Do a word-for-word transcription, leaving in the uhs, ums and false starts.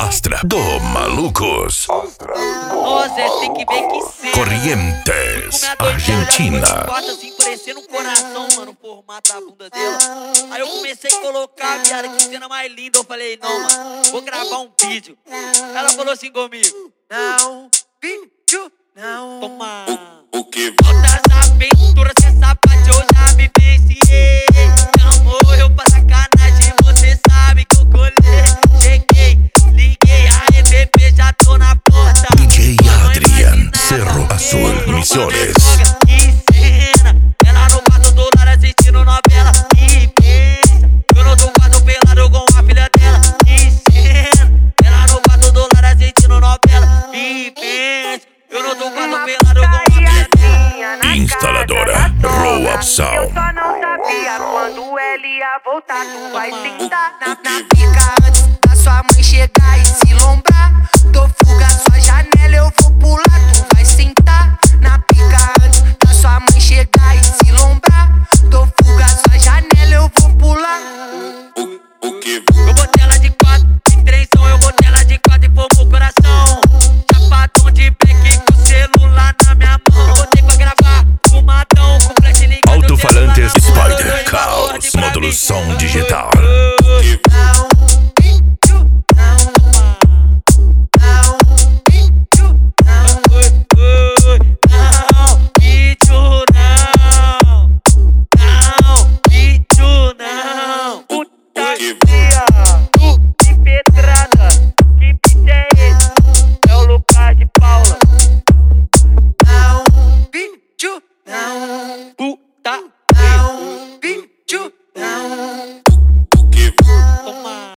Astra do Malucos. Nossa, é, tem que ver que cena. Corrientes, Argentina. Quatro assim, parecendo um coração, mano, o formato da bunda dela. Aí eu comecei a colocar, viada, que cena mais linda. Eu falei, não, mano, vou gravar um vídeo. Ela falou assim comigo: não, vídeo, não. Toma. O que? Outras aventuras, cê sabe, eu já me viciei. Amor, eu pra sacanagem, você sabe que eu colei. Cheguei, liguei, aê, bebê, já tô na porta. D J Adrian, Cerro Azul, Misiones. Que cena, ela no quarto do lar assistindo novela. Que pensa, eu não tô quase pelado com a filha dela. Que cena, ela no quarto do lar assistindo novela. Que pensa, eu não tô quase pelado com a filha dela. Instaladora Roa Sound. Eu só não sabia quando ele ia voltar. Tu vai sentar na, na pica